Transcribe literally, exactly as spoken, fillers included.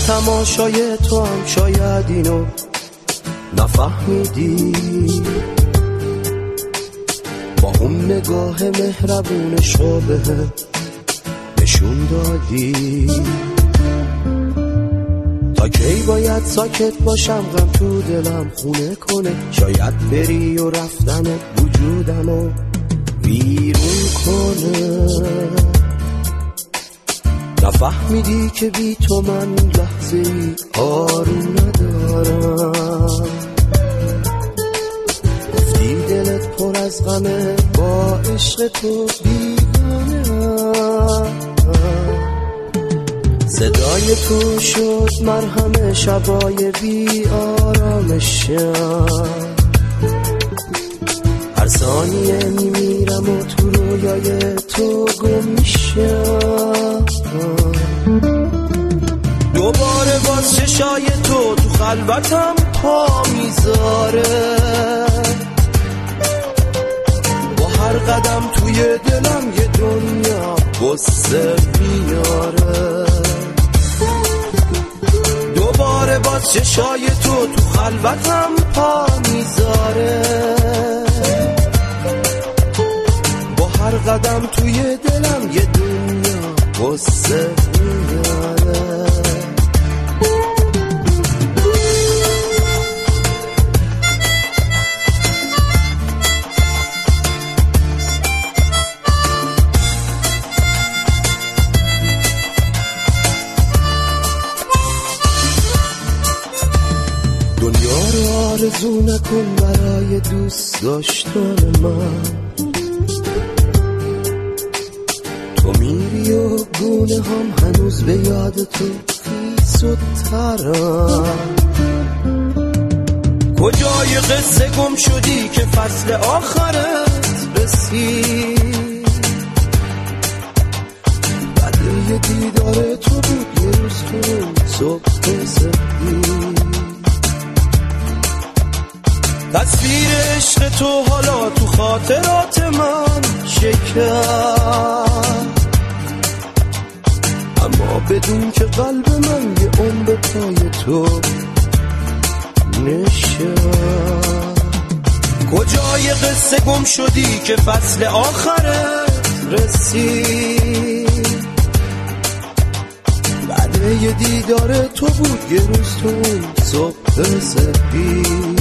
تماشای تو هم شاید اینو نفهمیدی، با اون نگاه مهربونش رو بهم نشون دادی. تا کی باید ساکت باشم غم تو دلم خونه کنه، شاید بری و رفتنت وجودمو ویرون کنه. نفهمیدی که بی تو من لحظه ای آروم ندارم، گفتی دلت پر از غمه با عشق تو بیگانه‌ام. صدای تو شد مرهم شبای بی آرامشم، هر ثانیه میمیرم و تو رویای تو گم میشم. دوباره باز چشای تو تو خلوتم پا میذاره، با هر قدم توی دلم یه دنیا قصه میاره. دوباره باز چشای تو تو خلوتم پا میذاره، با هر قدم توی دلم یه دنیا قصه میاره. دنیا رو آرزو نکن برای دوست داشتن من، تو میری و گونه هم هنوز به یاد تو خیس و ترم. کجای قصه گم شدی که فصل آخرت رسید، بعد دیدار تو بود یه روز تو صبح سفید. تصویر عشق تو حالا تو خاطرات من شکن، اما بدون که قلب من یه عمر پای تو نشن. کجای قصه گم شدی که فصل آخرت رسید، بعد یه دیدار تو بود یه روز تو صبح سفید.